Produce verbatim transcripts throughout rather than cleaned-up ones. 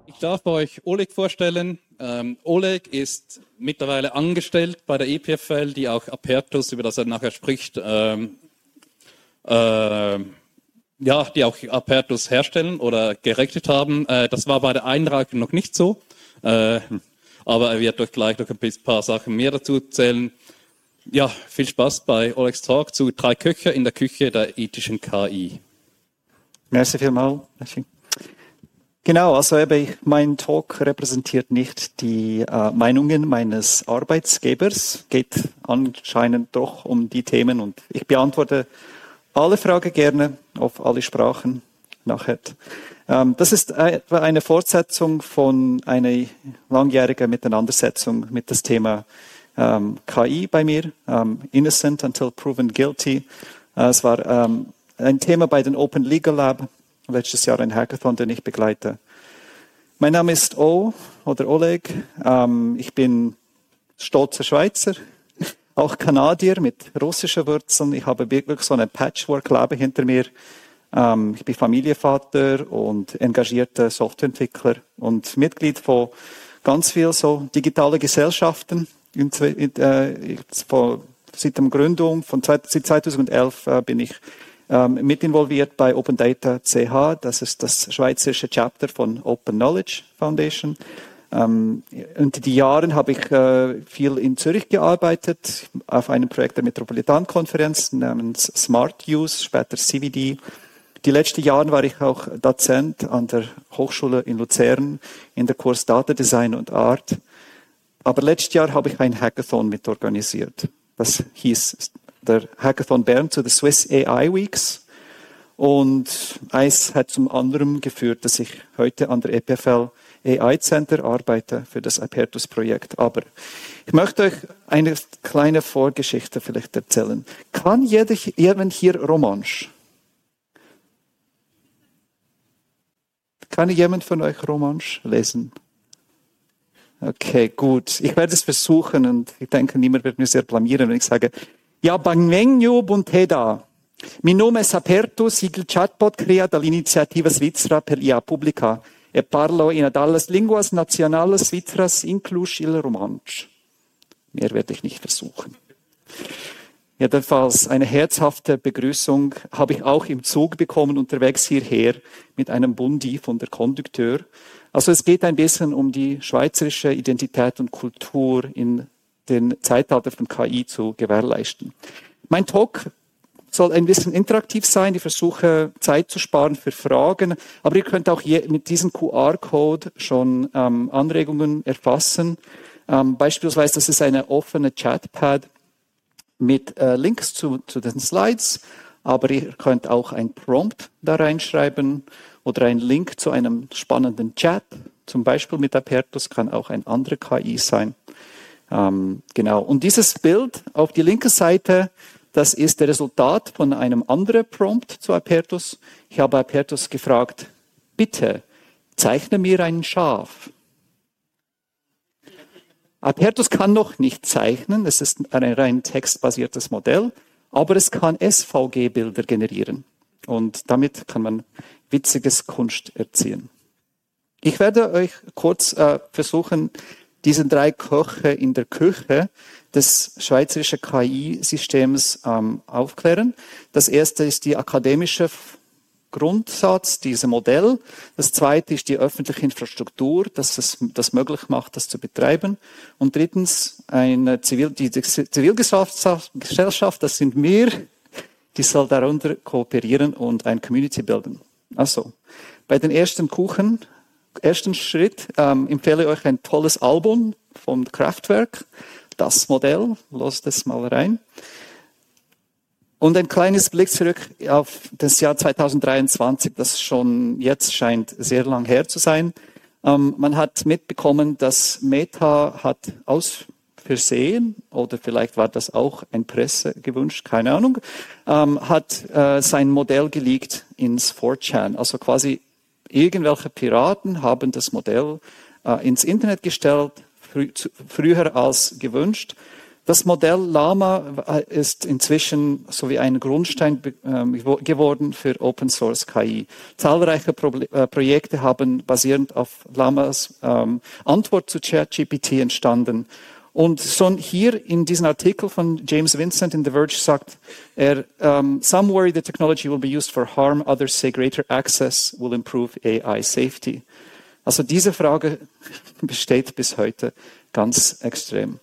Ich darf euch Oleg vorstellen. Ähm, Oleg ist mittlerweile angestellt bei der E P F L, die auch Apertus, über das er nachher spricht, ähm, äh, ja, die auch Apertus herstellen oder gerechnet haben. Äh, das war bei der Einreichung noch nicht so, äh, aber er wird euch gleich noch ein paar Sachen mehr dazu erzählen. Ja, viel Spaß bei Olegs Talk zu drei Köche in der Küche der ethischen K I. Merci vielmals. Genau, also eben, mein Talk repräsentiert nicht die äh, Meinungen meines Arbeitsgebers, geht anscheinend doch um die Themen und ich beantworte alle Fragen gerne auf alle Sprachen nachher. Ähm, das ist eine Fortsetzung von einer langjährigen Miteinandersetzung mit dem Thema ähm, K I bei mir, ähm, Innocent until proven guilty. Äh, es war ähm, ein Thema bei den Open Legal Lab, letztes Jahr ein Hackathon, den ich begleite. Mein Name ist O oder Oleg. Ähm, ich bin stolzer Schweizer, auch Kanadier mit russischen Wurzeln. Ich habe wirklich so ein Patchwork-Leben hinter mir. Ähm, ich bin Familienvater und engagierter Softwareentwickler und Mitglied von ganz vielen so digitalen Gesellschaften. In, in, äh, von, seit der Gründung von seit zweitausendelf äh, bin ich ähm, mit involviert bei Open Data C H. Das ist das schweizerische Chapter von Open Knowledge Foundation. Ähm, unter die Jahren habe ich äh, viel in Zürich gearbeitet, auf einem Projekt der Metropolitankonferenz namens Smart Use, später C V D. Die letzten Jahre war ich auch Dozent an der Hochschule in Luzern in der Kurs Data Design und Art. Aber letztes Jahr habe ich ein Hackathon mitorganisiert. Das hieß der Hackathon Bern zu den Swiss A I Weeks. Und eins hat zum anderen geführt, dass ich heute an der E P F L A I Center arbeite für das Apertus-Projekt. Aber ich möchte euch eine kleine Vorgeschichte vielleicht erzählen. Kann jeder, jemand hier Romansch? Kann jemand von euch Romansch lesen? Okay, gut. Ich werde es versuchen und ich denke, niemand wird mir sehr blamieren, wenn ich sage, ja, Bangvegno Bunteda. Mi nome è Apertus, il chatbot crea dall'iniziativa svizzera per I A Publica e parlo in dallas linguas nationales svizras inclus il romansch. Mehr werde ich nicht versuchen. Jedenfalls eine herzhafte Begrüßung habe ich auch im Zug bekommen, unterwegs hierher mit einem Bundi von der Kondukteur. Also es geht ein bisschen um die schweizerische Identität und Kultur in den Zeitalter von K I zu gewährleisten. Mein Talk soll ein bisschen interaktiv sein. Ich versuche Zeit zu sparen für Fragen, aber ihr könnt auch je, mit diesem Q R-Code schon ähm, Anregungen erfassen. Ähm, beispielsweise, das ist eine offene Chatpad mit äh, Links zu, zu den Slides, aber ihr könnt auch ein Prompt da reinschreiben oder einen Link zu einem spannenden Chat, zum Beispiel mit Apertus, kann auch ein anderer K I sein. Ähm, genau. Und dieses Bild auf die linke Seite, das ist das Resultat von einem anderen Prompt zu Apertus. Ich habe Apertus gefragt, bitte zeichne mir ein Schaf. Apertus kann noch nicht zeichnen, es ist ein rein textbasiertes Modell, aber es kann S V G-Bilder generieren. Und damit kann man witziges Kunst erzielen. Ich werde euch kurz äh, versuchen, diesen drei Köche in der Küche des schweizerischen K I-Systems ähm, aufklären. Das erste ist die akademische Grundsatz, dieses Modell. Das zweite ist die öffentliche Infrastruktur, dass es das möglich macht, das zu betreiben. Und drittens eine Zivil, die Zivilgesellschaft, das sind wir, die soll darunter kooperieren und ein Community bilden. Also, bei den ersten Kuchen, ersten Schritt, ähm, empfehle ich euch ein tolles Album vom Kraftwerk. Das Modell, lasst es mal rein. Und ein kleines Blick zurück auf das Jahr zweitausenddreiundzwanzig, das schon jetzt scheint sehr lang her zu sein. Ähm, man hat mitbekommen, dass Meta hat aus Versehen, oder vielleicht war das auch ein Presse gewünscht, keine Ahnung, ähm, hat äh, sein Modell geleakt ins four chan. Also quasi irgendwelche Piraten haben das Modell äh, ins Internet gestellt, frü- zu, früher als gewünscht. Das Modell Llama ist inzwischen so wie ein Grundstein geworden für Open Source K I. Zahlreiche Pro äh, Projekte haben basierend auf Llamas ähm, Antwort zu ChatGPT entstanden. Und schon hier in diesem Artikel von James Vincent in The Verge sagt er, um, some worry the technology will be used for harm, others say greater access will improve A I safety. Also diese Frage besteht bis heute ganz extrem.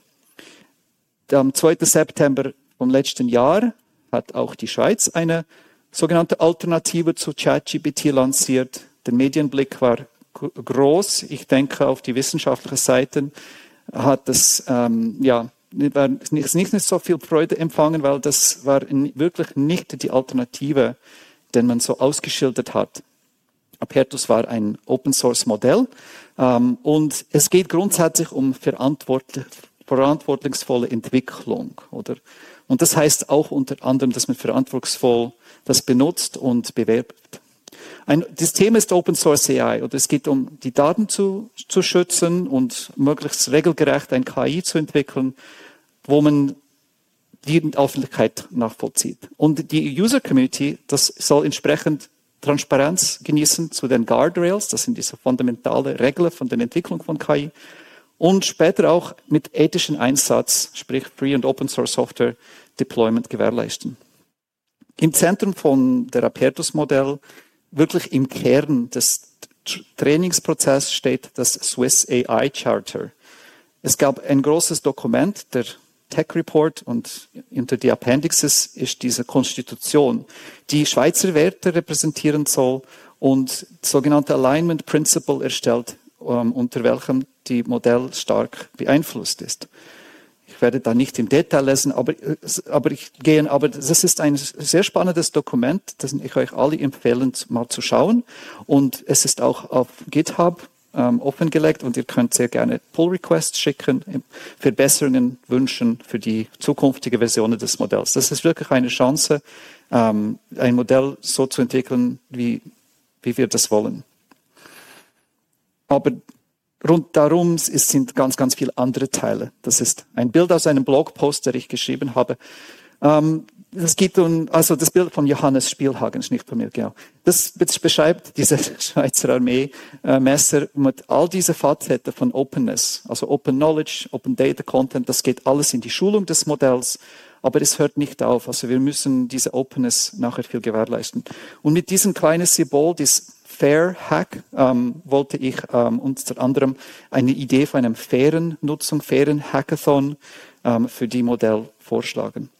Am zweiten September vom letzten Jahr hat auch die Schweiz eine sogenannte Alternative zu ChatGPT lanciert. Der Medienblick war groß. Ich denke, auf die wissenschaftlichen Seiten hat es ähm, ja nicht, nicht so viel Freude empfangen, weil das war wirklich nicht die Alternative, die man so ausgeschildert hat. Apertus war ein Open-Source-Modell ähm, und es geht grundsätzlich um verantwortlich, verantwortungsvolle Entwicklung, oder? Und das heißt auch unter anderem, dass man verantwortungsvoll das benutzt und bewerbt. Ein, das Thema ist Open Source A I, oder es geht um die Daten zu, zu schützen und möglichst regelgerecht ein K I zu entwickeln, wo man die Öffentlichkeit nachvollzieht. Und die User Community, das soll entsprechend Transparenz genießen zu den Guardrails, das sind diese fundamentale Regeln von der Entwicklung von K I, und später auch mit ethischem Einsatz, sprich Free und Open Source Software Deployment gewährleisten. Im Zentrum von der Apertus-Modell, wirklich im Kern des Trainingsprozesses, steht das Swiss A I Charter. Es gab ein großes Dokument, der Tech Report, und unter die Appendixes ist diese Konstitution, die Schweizer Werte repräsentieren soll und sogenannte Alignment Principle erstellt, um, unter welchem die Modell stark beeinflusst ist. Ich werde da nicht im Detail lesen, aber, aber ich gehe, aber das ist ein sehr spannendes Dokument, das ich euch alle empfehlen, mal zu schauen. Und es ist auch auf GitHub ähm, offengelegt und ihr könnt sehr gerne Pull Requests schicken, Verbesserungen wünschen für die zukünftige Versionen des Modells. Das ist wirklich eine Chance, ähm, ein Modell so zu entwickeln, wie, wie wir das wollen. Aber rund darum sind ganz, ganz viele andere Teile. Das ist ein Bild aus einem Blogpost, der ich geschrieben habe. Ähm, das geht um, also das Bild von Johannes Spielhagen, ist nicht von mir, genau. Das beschreibt diese Schweizer Armee-Messer äh, mit all diese Facetten von Openness, also Open Knowledge, Open Data Content, das geht alles in die Schulung des Modells, aber es hört nicht auf. Also wir müssen diese Openness nachher viel gewährleisten. Und mit diesem kleinen Symbol, das Fair Hack, ähm, wollte ich ähm, unter anderem eine Idee von einem fairen Nutzung, fairen Hackathon ähm, für die Modell vorschlagen.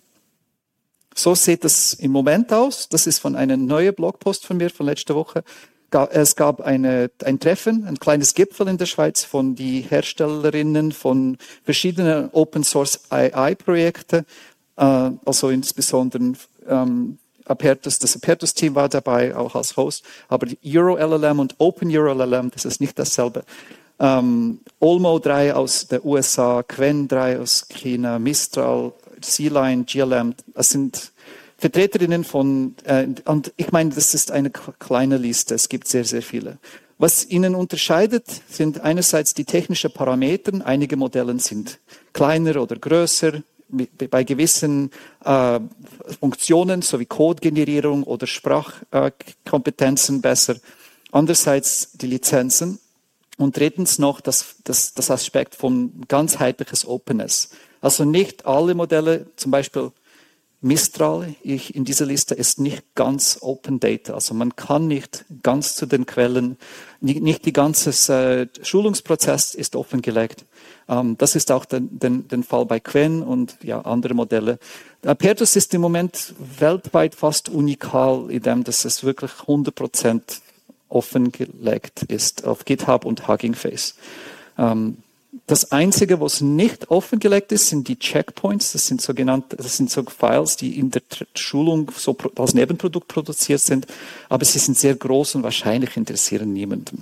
So sieht es im Moment aus. Das ist von einem neuen Blogpost von mir von letzter Woche. Es gab eine, ein Treffen, ein kleines Gipfel in der Schweiz von die Herstellerinnen von verschiedenen Open Source A I-Projekten, äh, also insbesondere ähm, Apertus, das Apertus-Team war dabei, auch als Host, aber die Euro-L L M und Open Euro-L L M, das ist nicht dasselbe. Ähm, Olmo drei aus der U S A, Qwen drei aus China, Mistral, C-Line, G L M, das sind Vertreterinnen von, äh, und ich meine, das ist eine kleine Liste, es gibt sehr, sehr viele. Was ihnen unterscheidet, sind einerseits die technischen Parameter, einige Modelle sind kleiner oder größer, bei gewissen äh, Funktionen sowie Codegenerierung oder Sprachkompetenzen äh, besser. Andererseits die Lizenzen. Und drittens noch das, das, das Aspekt von ganzheitliches Openness. Also nicht alle Modelle, zum Beispiel Mistral, ich in dieser Liste, ist nicht ganz Open Data. Also man kann nicht ganz zu den Quellen, nicht, nicht die ganze äh, Schulungsprozess ist offengelegt. Ähm, das ist auch den, den, den Fall bei Qwen und ja, andere Modelle. Apertus ist im Moment weltweit fast unikal, in dem dass es wirklich hundert Prozent offengelegt ist auf GitHub und Hugging Face. Ähm, Das Einzige, was nicht offengelegt ist, sind die Checkpoints. Das sind sogenannte, das sind so Files, die in der Schulung so als Nebenprodukt produziert sind. Aber sie sind sehr groß und wahrscheinlich interessieren niemanden.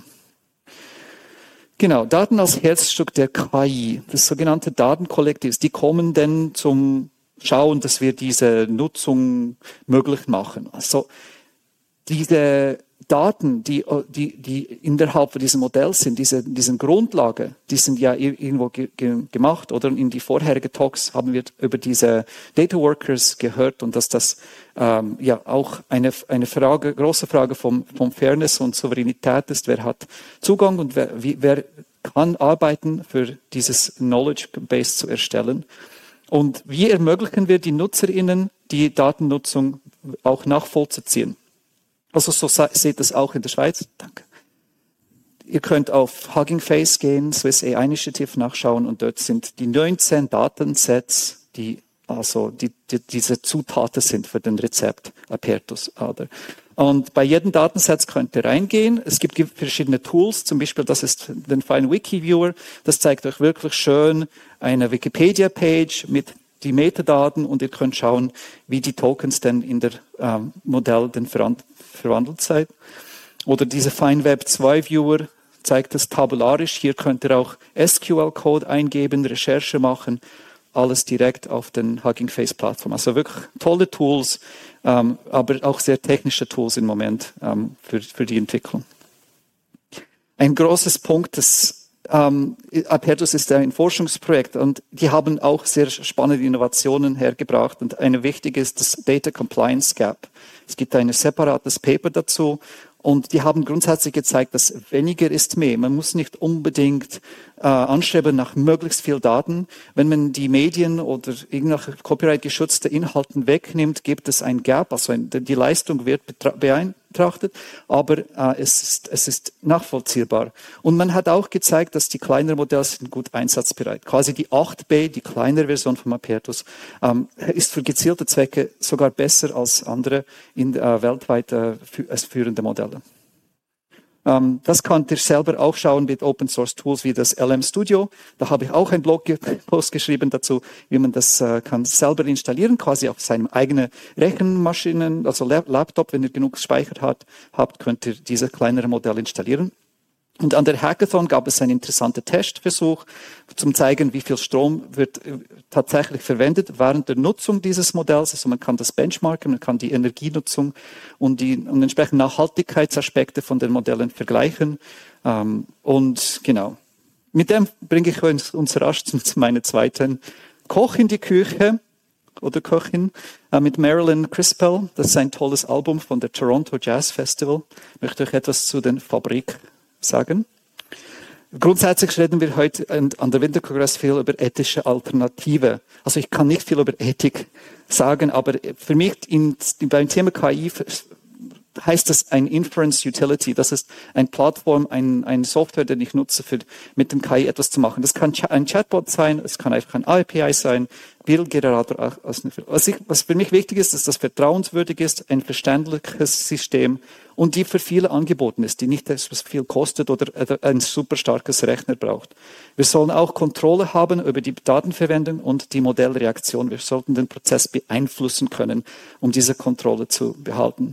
Genau, Daten als Herzstück der K I, das sogenannte Datenkollektiv, die kommen dann zum Schauen, dass wir diese Nutzung möglich machen. Also diese Daten, die, die, die innerhalb von diesem Modell sind, diese, diese Grundlage, die sind ja irgendwo ge, ge, gemacht, oder in die vorherigen Talks haben wir über diese Data Workers gehört und dass das ähm, ja auch eine, eine Frage, große Frage vom, vom Fairness und Souveränität ist. Wer hat Zugang und wer, wie, wer kann arbeiten, für dieses Knowledge Base zu erstellen? Und wie ermöglichen wir die NutzerInnen, die Datennutzung auch nachvollziehen? Also so seht es auch in der Schweiz. Danke. Ihr könnt auf Hugging Face gehen, Swiss A I Initiative nachschauen und dort sind die neunzehn Datensets, die also die, die, diese Zutaten sind für den Rezept Apertus-Ader. Und bei jedem Datenset könnt ihr reingehen. Es gibt verschiedene Tools, zum Beispiel das ist den Fine Wiki Viewer. Das zeigt euch wirklich schön eine Wikipedia-Page mit die Metadaten und ihr könnt schauen, wie die Tokens denn in der ähm, Modell denn verwandelt sind. Oder diese FineWeb zwei Viewer zeigt es tabularisch. Hier könnt ihr auch S Q L-Code eingeben, Recherche machen, alles direkt auf den Hugging Face Plattform. Also wirklich tolle Tools, ähm, aber auch sehr technische Tools im Moment ähm, für, für die Entwicklung. Ein großes Punkt, das Ähm, Apertus ist ein Forschungsprojekt und die haben auch sehr spannende Innovationen hergebracht und eine wichtige ist das Data Compliance Gap. Es gibt ein separates Paper dazu und die haben grundsätzlich gezeigt, dass weniger ist mehr. Man muss nicht unbedingt äh, anstreben nach möglichst viel Daten. Wenn man die Medien oder irgendwelche copyright-geschützte Inhalten wegnimmt, gibt es ein Gap, also ein, die Leistung wird betrachtet, aber äh, es, ist, es ist nachvollziehbar. Und man hat auch gezeigt, dass die kleineren Modelle sind gut einsatzbereit. Quasi die acht B, die kleinere Version von Apertus, ähm, ist für gezielte Zwecke sogar besser als andere in äh, weltweit äh, als führende Modelle. Ähm, das könnt ihr selber auch schauen mit Open Source Tools wie das L M Studio. Da habe ich auch einen Blogpost geschrieben dazu, wie man das äh, kann selber installieren, quasi auf seinem eigenen Rechenmaschinen, also Laptop, wenn ihr genug Speicher hat, habt, könnt ihr diese kleinere Modelle installieren. Und an der Hackathon gab es einen interessanten Testversuch, zum zeigen, wie viel Strom wird tatsächlich verwendet während der Nutzung dieses Modells. Also man kann das benchmarken, man kann die Energienutzung und die und entsprechend Nachhaltigkeitsaspekte von den Modellen vergleichen. Ähm, und genau, mit dem bringe ich uns, uns rasch zu meiner zweiten Koch in die Küche oder Köchin äh, mit Marilyn Crispell. Das ist ein tolles Album von der Toronto Jazz Festival. Ich möchte euch etwas zu den Fabrik sagen. Grundsätzlich reden wir heute an der Winterkongress viel über ethische Alternative. Also ich kann nicht viel über Ethik sagen, aber für mich in, beim Thema K I heißt das ein Inference Utility. Das ist eine Plattform, ein, ein Software, den ich nutze, für mit dem K I etwas zu machen. Das kann ein Chatbot sein, es kann einfach ein A P I sein, Bildgenerator. Was, ich, was für mich wichtig ist, ist, dass das vertrauenswürdig ist, ein verständliches System und die für viele angeboten ist, die nicht etwas viel kostet oder ein super starkes Rechner braucht. Wir sollen auch Kontrolle haben über die Datenverwendung und die Modellreaktion. Wir sollten den Prozess beeinflussen können, um diese Kontrolle zu behalten.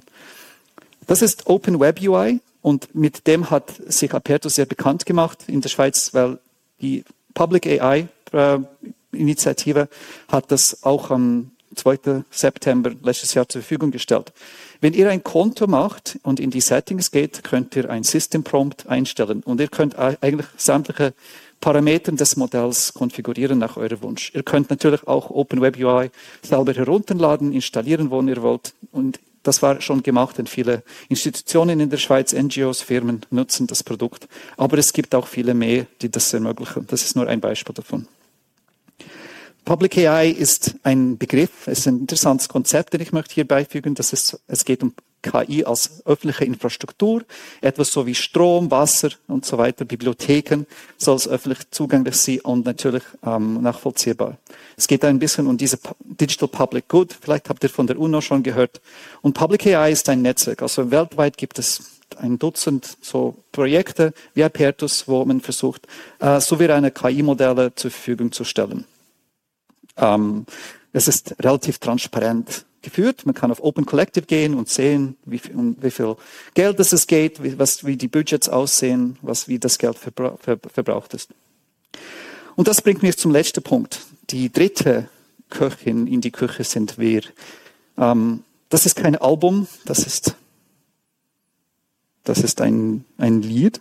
Das ist Open Web U I und mit dem hat sich Apertus sehr bekannt gemacht in der Schweiz, weil die Public A I äh, Initiative hat das auch am zweiten September letztes Jahr zur Verfügung gestellt. Wenn ihr ein Konto macht und in die Settings geht, könnt ihr ein System Prompt einstellen und ihr könnt eigentlich sämtliche Parameter des Modells konfigurieren nach eurem Wunsch. Ihr könnt natürlich auch Open Web U I selber herunterladen, installieren, wo ihr wollt und das war schon gemacht, denn viele Institutionen in der Schweiz, N G Os, Firmen nutzen das Produkt. Aber es gibt auch viele mehr, die das ermöglichen. Das ist nur ein Beispiel davon. Public A I ist ein Begriff, es ist ein interessantes Konzept, den ich möchte hier beifügen. Das ist, es geht um K I als öffentliche Infrastruktur, etwas so wie Strom, Wasser und so weiter, Bibliotheken soll es öffentlich zugänglich sein und natürlich ähm, nachvollziehbar. Es geht ein bisschen um diese Digital Public Good, vielleicht habt ihr von der UNO schon gehört. Und Public A I ist ein Netzwerk, also weltweit gibt es ein Dutzend so Projekte wie Apertus, wo man versucht, äh, souveräne K I-Modelle zur Verfügung zu stellen. Ähm, es ist relativ transparent geführt. Man kann auf Open Collective gehen und sehen, wie viel, um wie viel Geld es geht, wie, was, wie die Budgets aussehen, was, wie das Geld verbra ver verbraucht ist. Und das bringt mich zum letzten Punkt. Die dritte Köchin in die Küche sind wir. Ähm, das ist kein Album, das ist Das ist ein, ein Lied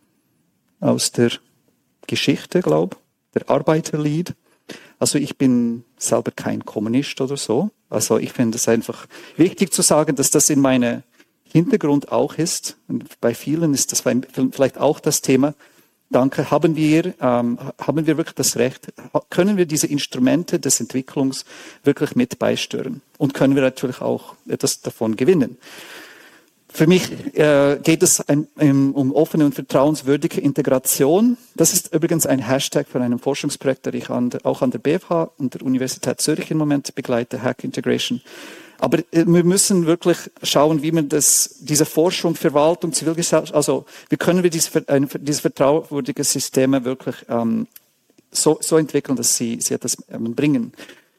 aus der Geschichte, glaube ich, der Arbeiterlied. Also ich bin selber kein Kommunist oder so. Also ich finde es einfach wichtig zu sagen, dass das in meinem Hintergrund auch ist. Und bei vielen ist das vielleicht auch das Thema. Danke, haben wir, ähm, haben wir wirklich das Recht, können wir diese Instrumente des Entwicklungs wirklich mit beisteuern und können wir natürlich auch etwas davon gewinnen. Für mich äh, geht es ein, um, um offene und vertrauenswürdige Integration. Das ist übrigens ein Hashtag von einem Forschungsprojekt, das ich an der, auch an der B F H und der Universität Zürich im Moment begleite, Hack Integration. Aber äh, wir müssen wirklich schauen, wie man das, diese Forschung, Verwaltung, Zivilgesellschaft, also wie können wir diese, ein, diese vertrauenswürdige Systeme wirklich ähm, so, so entwickeln, dass sie, sie etwas ähm, bringen.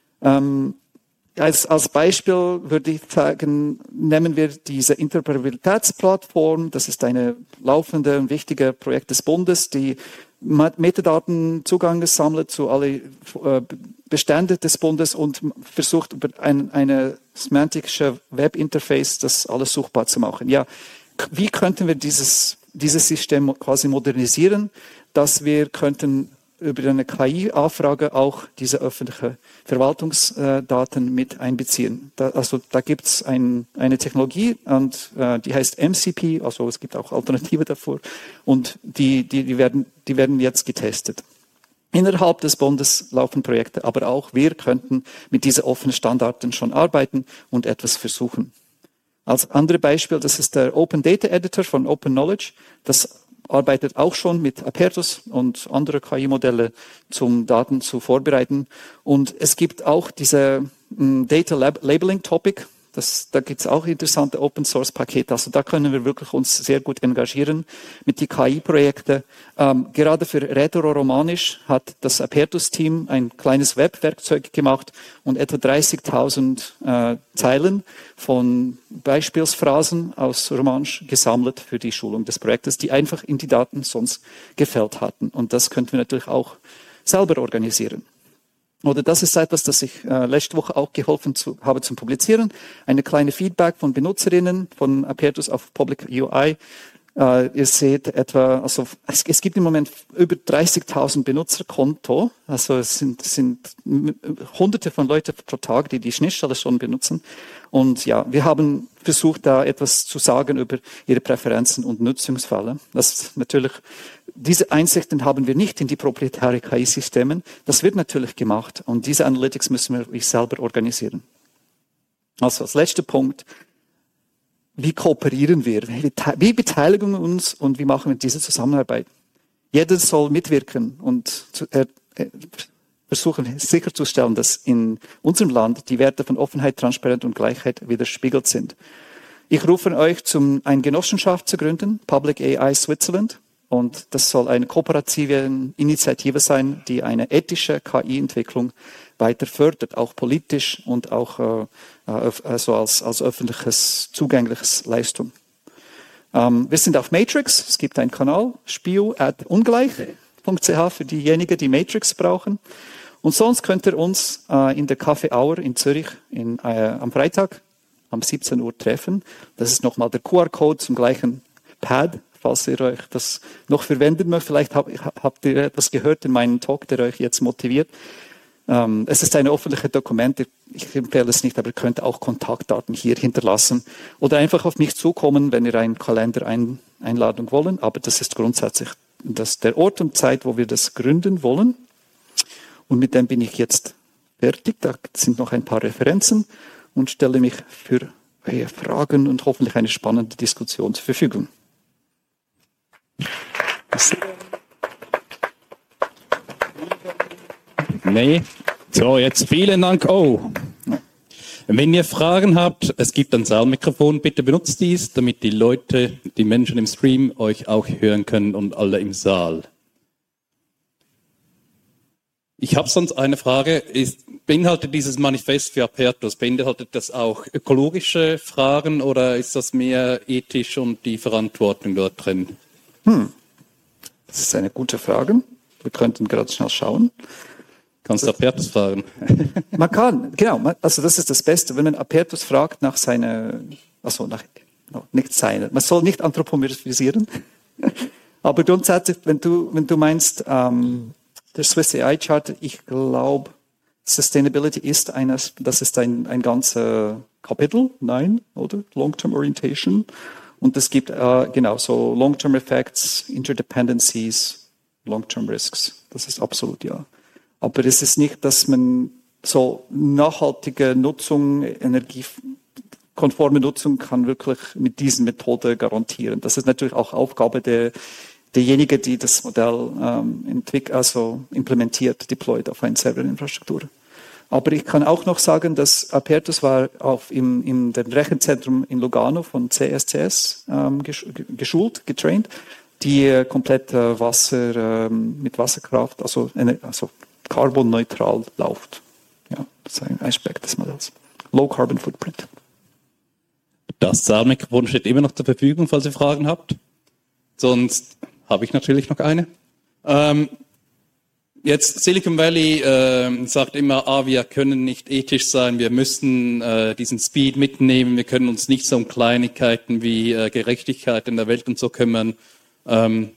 Ähm, Als, als Beispiel würde ich sagen, nehmen wir diese Interoperabilitätsplattform. Das ist eine laufende und wichtige Projekt des Bundes, die Metadatenzugang sammelt zu alle äh, Bestände des Bundes und versucht über ein, eine semantische Webinterface das alles suchbar zu machen. Ja, wie könnten wir dieses, dieses System quasi modernisieren, dass wir könnten über eine K I-Anfrage auch diese öffentlichen Verwaltungsdaten mit einbeziehen. Da, also da gibt es ein, eine Technologie und äh, die heißt M C P, also es gibt auch Alternative davor und die, die, die, werden, die werden jetzt getestet. Innerhalb des Bundes laufen Projekte, aber auch wir könnten mit diesen offenen Standards schon arbeiten und etwas versuchen. Als andere Beispiel, das ist der Open Data Editor von Open Knowledge. Das arbeitet auch schon mit Apertus und andere K I-Modelle, zum Daten zu vorbereiten. Und es gibt auch diese m, Data Lab Labeling Topic. Das, da gibt es auch interessante Open-Source-Pakete. Also da können wir wirklich uns sehr gut engagieren mit den K I-Projekten. Ähm, gerade für Rätoro-Romanisch hat das Apertus-Team ein kleines Webwerkzeug gemacht und etwa dreißigtausend äh, Zeilen von Beispielsphrasen aus Romanisch gesammelt für die Schulung des Projektes, die einfach in die Daten sonst gefällt hatten. Und das könnten wir natürlich auch selber organisieren. Oder das ist etwas, das ich äh, letzte Woche auch geholfen zu, habe zum Publizieren. Eine kleine Feedback von Benutzerinnen von Apertus auf Public U I. Äh, ihr seht etwa, also es, es gibt im Moment über dreißigtausend Benutzerkonto. Also es sind, sind hunderte von Leuten pro Tag, die die Schnittstelle schon benutzen. Und ja, wir haben versucht, da etwas zu sagen über ihre Präferenzen und Nutzungsfälle. Das natürlich, diese Einsichten haben wir nicht in die proprietären K I-Systemen. Das wird natürlich gemacht. Und diese Analytics müssen wir wirklich selber organisieren. Also als letzter Punkt. Wie kooperieren wir? Wie beteiligen wir uns und wie machen wir diese Zusammenarbeit? Jeder soll mitwirken und zu, äh, versuchen sicherzustellen, dass in unserem Land die Werte von Offenheit, Transparenz und Gleichheit widerspiegelt sind. Ich rufe euch zum, eine Genossenschaft zu gründen, Public A I Switzerland. Und das soll eine kooperative Initiative sein, die eine ethische K I-Entwicklung weiter fördert, auch politisch und auch äh, also als, als öffentliches, zugängliches Leistung. Ähm, wir sind auf Matrix, es gibt einen Kanal, spiu at ungleich punkt c h für diejenigen, die Matrix brauchen. Und sonst könnt ihr uns äh, in der Café Hour in Zürich in, äh, am Freitag um siebzehn Uhr treffen. Das ist nochmal der Q R-Code zum gleichen Pad, falls ihr euch das noch verwenden möchtet. Vielleicht hab, habt ihr etwas gehört in meinem Talk, der euch jetzt motiviert. Ähm, es ist eine öffentliche Dokumente. Ich empfehle es nicht, aber ihr könnt auch Kontaktdaten hier hinterlassen oder einfach auf mich zukommen, wenn ihr einen Kalender ein, Einladung wollen. Aber das ist grundsätzlich das, der Ort und Zeit, wo wir das gründen wollen. Und mit dem bin ich jetzt fertig. Da sind noch ein paar Referenzen und stelle mich für eure Fragen und hoffentlich eine spannende Diskussion zur Verfügung. Nee. So, jetzt vielen Dank. Oh. Wenn ihr Fragen habt, es gibt ein Saalmikrofon, bitte benutzt dies, damit die Leute, die Menschen im Stream euch auch hören können und alle im Saal. Ich habe sonst eine Frage. Ist, beinhaltet dieses Manifest für Apertus, beinhaltet das auch ökologische Fragen oder ist das mehr ethisch und die Verantwortung dort drin? Hm. Das ist eine gute Frage. Wir könnten gerade schnell schauen. Kannst du Apertus fragen? Man kann, genau. Also das ist das Beste, wenn man Apertus fragt nach seiner, also nach nicht sein. Man soll nicht anthropomorphisieren. Aber grundsätzlich, wenn du, wenn du meinst, ähm, der Swiss A I Charter, ich glaube, Sustainability ist eines, das ist ein, ein ganzer Kapitel, nein, oder? Long-Term Orientation. Und es gibt, äh, genau, so Long-Term Effects, Interdependencies, Long-Term Risks. Das ist absolut ja. Aber es ist nicht, dass man so nachhaltige Nutzung, energiekonforme Nutzung kann wirklich mit diesen Methoden garantieren. Das ist natürlich auch Aufgabe der, derjenigen, die das Modell ähm, entwickelt, also implementiert, deployed auf eine Serverinfrastruktur. Aber ich kann auch noch sagen, dass Apertus war auf im, im dem Rechenzentrum in Lugano von C S C S ähm, geschult, getraint, die äh, komplett äh, Wasser ähm, mit Wasserkraft, also, also carbonneutral läuft. Ja, das ist ein Aspekt des Modells. Low Carbon Footprint. Das Saal-Mikrofon steht immer noch zur Verfügung, falls ihr Fragen habt. Sonst habe ich natürlich noch eine. Ähm, Jetzt Silicon Valley äh, sagt immer, ah, wir können nicht ethisch sein, wir müssen äh, diesen Speed mitnehmen, wir können uns nicht so um Kleinigkeiten wie äh, Gerechtigkeit in der Welt und so kümmern. Ähm,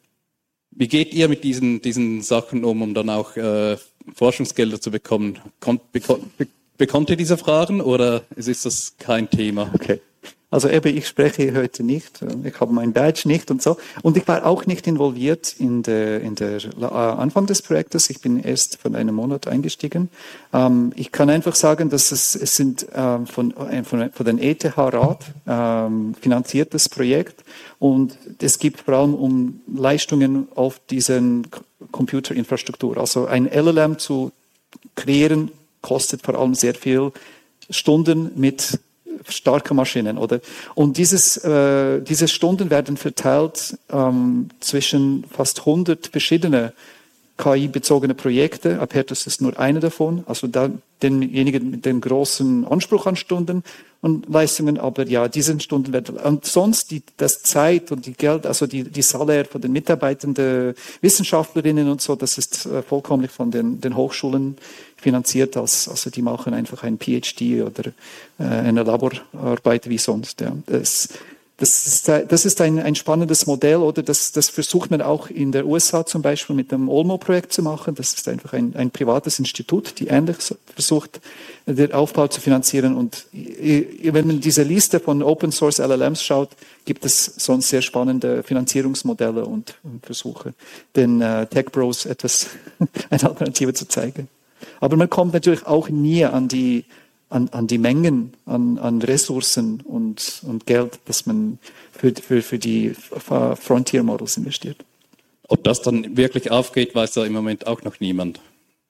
wie geht ihr mit diesen, diesen Sachen um, um dann auch äh, Forschungsgelder zu bekommen? Kon beko be bekommt ihr diese Fragen oder ist das kein Thema? Okay. Also eben, ich spreche heute nicht, ich habe mein Badge nicht und so. Und ich war auch nicht involviert in der, in der äh, Anfang des Projektes. Ich bin erst von einem Monat eingestiegen. Ähm, ich kann einfach sagen, dass es, es sind ähm, von, von, von den E T H-Rat ähm, finanziertes Projekt und es geht vor allem um Leistungen auf diesen Computerinfrastruktur. Also ein L L M zu kreieren kostet vor allem sehr viel Stunden mit starke Maschinen, oder? Und dieses, äh, diese Stunden werden verteilt ähm, zwischen fast hundert verschiedene K I-bezogene Projekte. Apertus ist nur eine davon, also da, denjenigen mit dem großen Anspruch an Stunden und Leistungen, aber ja, diese Stunden werden, und sonst die, das Zeit und die Geld, also die, die Salär von den mitarbeitenden Wissenschaftlerinnen und so, das ist äh, vollkommen von den, den Hochschulen finanziert, als, also die machen einfach ein P H D oder äh, eine Laborarbeit wie sonst. Ja. Das, das ist, das ist ein, ein spannendes Modell, oder das, das versucht man auch in der U S A zum Beispiel mit dem Olmo-Projekt zu machen. Das ist einfach ein, ein privates Institut, die ähnlich versucht, den Aufbau zu finanzieren. Und wenn man diese Liste von Open-Source L L Ms schaut, gibt es sonst sehr spannende Finanzierungsmodelle und, und Versuche, den äh, Tech Bros etwas eine Alternative zu zeigen. Aber man kommt natürlich auch nie an die, an, an die Mengen, an, an Ressourcen und, und Geld, das man für, für, für die Frontier Models investiert. Ob das dann wirklich aufgeht, weiß ja im Moment auch noch niemand.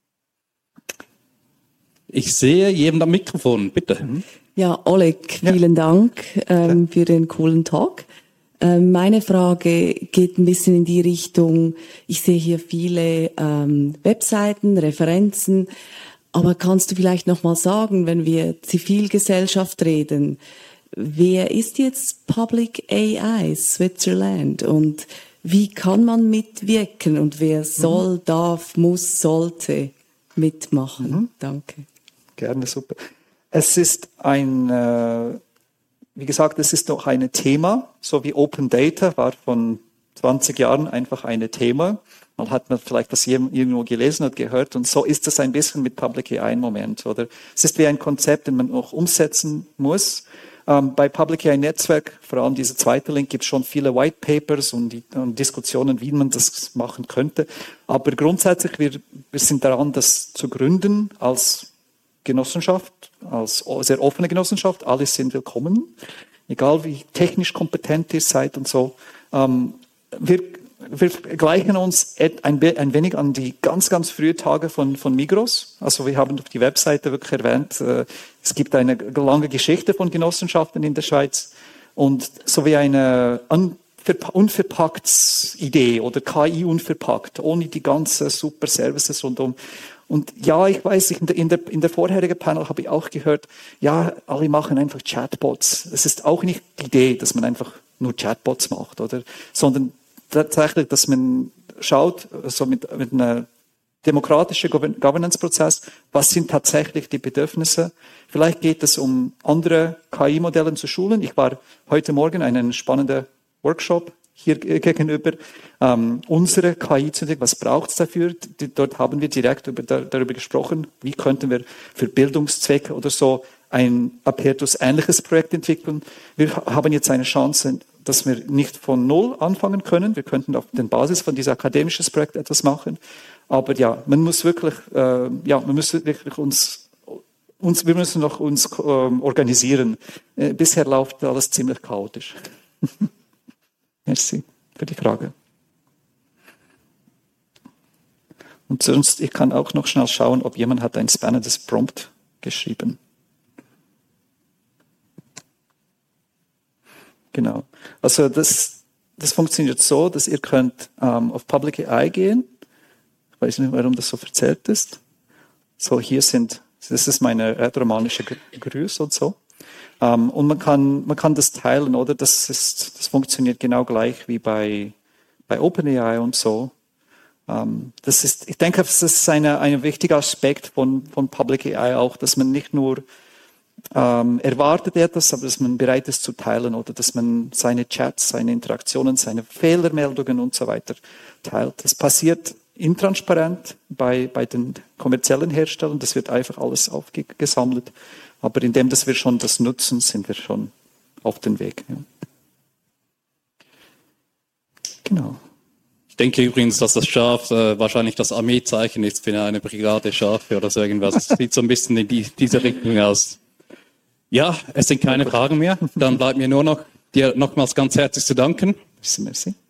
Ich sehe jemand am Mikrofon, bitte. Ja, Oleg, vielen ja. Dank ähm, für den coolen Talk. Ähm, meine Frage geht ein bisschen in die Richtung, ich sehe hier viele ähm, Webseiten, Referenzen, aber kannst du vielleicht noch mal sagen, wenn wir Zivilgesellschaft reden, wer ist jetzt Public A I Switzerland und wie kann man mitwirken und wer soll, mhm. darf, muss, sollte mitmachen? Mhm. Danke. Gerne, super. Es ist ein, äh, wie gesagt, es ist doch ein Thema, so wie Open Data war von zwanzig Jahren einfach ein Thema. Man hat man vielleicht das irgendwo gelesen und gehört und so ist es ein bisschen mit Public A I im Moment, oder? Es ist wie ein Konzept, das man noch umsetzen muss. Ähm, bei Public A I Netzwerk, vor allem dieser zweite Link, gibt es schon viele White Papers und, die, und Diskussionen, wie man das machen könnte. Aber grundsätzlich, wir, wir sind daran, das zu gründen als Genossenschaft, als sehr offene Genossenschaft. Alle sind willkommen, egal wie technisch kompetent ihr seid und so. Ähm, wir, wir gleichen uns ein, ein wenig an die ganz, ganz frühen Tage von, von Migros. Also wir haben auf die Webseite wirklich erwähnt, äh, es gibt eine lange Geschichte von Genossenschaften in der Schweiz und so wie eine Unverpackt-Idee oder K I unverpackt, ohne die ganzen super Services rundum. Und ja, ich weiß, in der, in der, in der vorherigen Panel habe ich auch gehört, ja, alle machen einfach Chatbots. Es ist auch nicht die Idee, dass man einfach nur Chatbots macht, oder? Sondern tatsächlich, dass man schaut, so mit, mit einer demokratische Governance-Prozess, was sind tatsächlich die Bedürfnisse. Vielleicht geht es um andere K I-Modelle zu schulen. Ich war heute Morgen in einem spannenden Workshop hier gegenüber, ähm, unsere K I zu entwickeln. Was braucht es dafür? Die, dort haben wir direkt über, da, darüber gesprochen, wie könnten wir für Bildungszwecke oder so ein Apertus-ähnliches Projekt entwickeln. Wir haben jetzt eine Chance, dass wir nicht von Null anfangen können. Wir könnten auf der Basis von diesem akademischen Projekt etwas machen. Aber ja, man muss wirklich, äh, ja, man muss wirklich uns, uns, wir müssen noch uns äh, organisieren. Äh, bisher läuft alles ziemlich chaotisch. Merci für die Frage. Und sonst, ich kann auch noch schnell schauen, ob jemand hat ein spannendes Prompt geschrieben. Genau. Also das, das funktioniert so, dass ihr könnt ähm, auf Public A I gehen. Ich weiß nicht, warum das so verzerrt ist. So, hier sind, das ist meine rätoromanische Grüße und so. Ähm, und man kann, man kann das teilen, oder? Das ist, das funktioniert genau gleich wie bei, bei OpenAI und so. Ähm, das ist, ich denke, das ist eine, ein wichtiger Aspekt von, von Public A I auch, dass man nicht nur ähm, erwartet etwas, aber dass man bereit ist zu teilen, oder dass man seine Chats, seine Interaktionen, seine Fehlermeldungen und so weiter teilt. Das passiert intransparent bei, bei den kommerziellen Herstellern. Das wird einfach alles aufgesammelt. Aber indem dass wir schon das nutzen, sind wir schon auf dem Weg. Ja. Genau. Ich denke übrigens, dass das Schaf äh, wahrscheinlich das Armeezeichen ist für eine Brigade Schafe oder so irgendwas. Das sieht so ein bisschen in die, diese Richtung aus. Ja, es sind keine Fragen mehr. Dann bleibt mir nur noch, dir nochmals ganz herzlich zu danken. Merci.